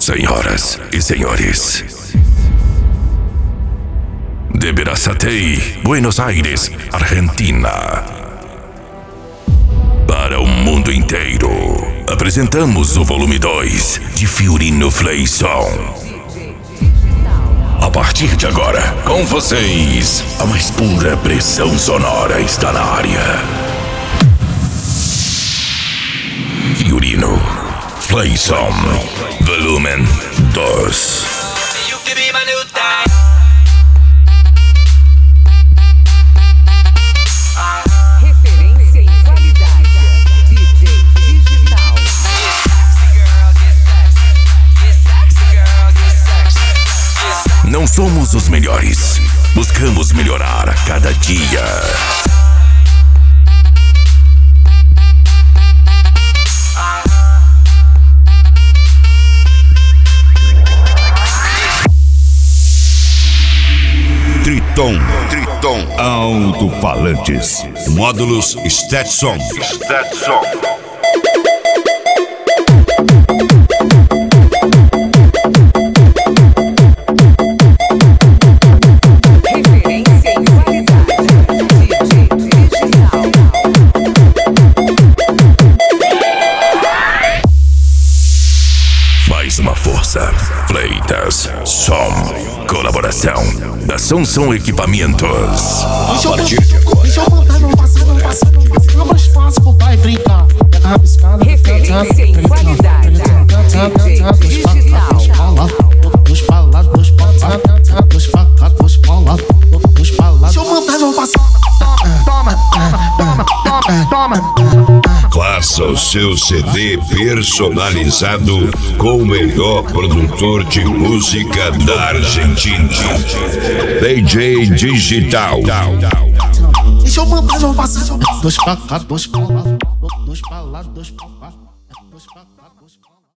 Senhoras e senhores, de Berazategui, Buenos Aires, Argentina, para o mundo inteiro, apresentamos o volume 2 de Fiorino Fleisson. A partir de agora, com vocês, a mais pura pressão sonora está na área. Fiorino Fleisson, volume 2. Referência em qualidade, DJ Digital. Não somos os melhores, buscamos melhorar a cada dia. Triton Alto-Falantes, módulos Stetson. Referência em qualidade, DJ Digital. Mais uma força, Fleitas, Som, colaboração da Som Equipamentos. A partir de agora. Deixa eu contar, não passa. Fica mais fácil pro pai brincar. Rabiscado. Referência em qualidade, DJ Digital. Dos palados, dos palados, dos palados, dos palados. Deixa eu montar, não passa. Toma. Faça o seu CD personalizado com o melhor produtor de música da Argentina, DJ Digital. Deixa eu montar, não passa. Dos palados, dos palados, dos palados, dos palados, dos palados.